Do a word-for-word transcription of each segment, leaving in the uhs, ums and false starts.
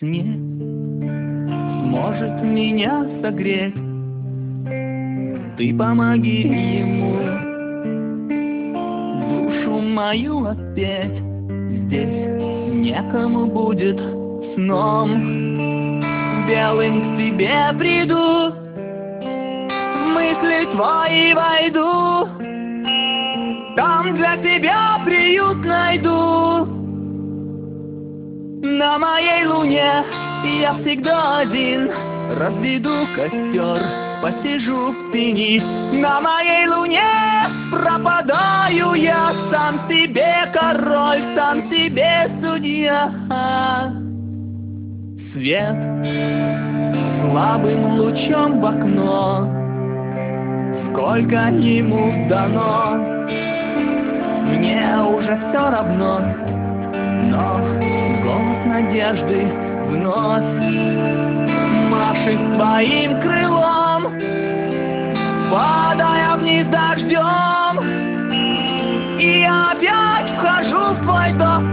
сне сможет меня согреть. Ты помоги ему душу мою отпеть. Здесь некому будет сном белым к тебе приду, в мысли твои войду, там для тебя приют найду. На моей луне я всегда один, разведу костер, посижу в тени. На моей луне пропадаю я, сам себе король, сам себе судья. Свет слабым лучом в окно, сколько ему дано, мне уже все равно, но голос надежды вновь машет своим крылом, падая вниз дождем, и я опять вхожу в твой дом.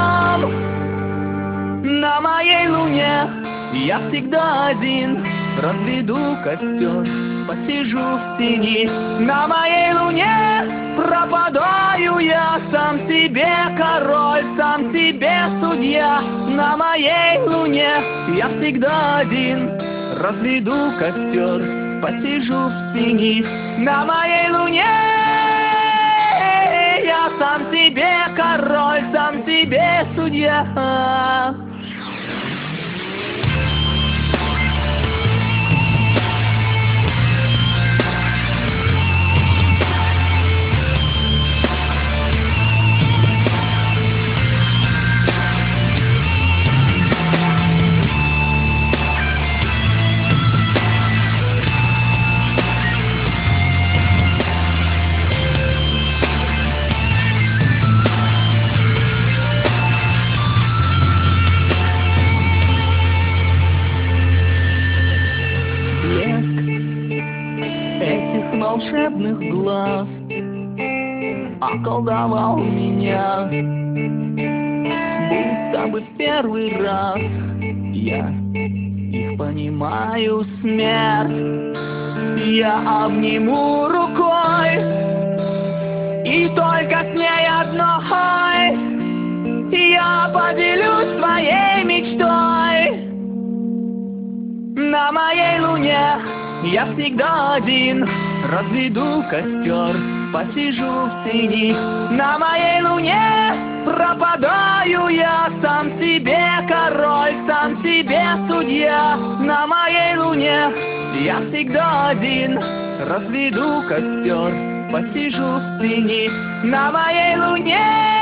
На моей луне я всегда один, разведу костер, посижу в тени. На моей луне пропадаю я, сам себе король, сам себе судья. На моей луне я всегда один, разведу костер, посижу в тени. На моей луне я сам себе король, сам себе судья. Этих волшебных глаз околдовал меня, будто бы в первый раз я их понимаю смерть. Я обниму рукой, и только с ней одной я поделюсь своей мечтой. На моей луне я всегда один, разведу костер, посижу в тени. На моей луне пропадаю я, сам себе король, сам себе судья. На моей луне я всегда один, разведу костер, посижу в тени. На моей луне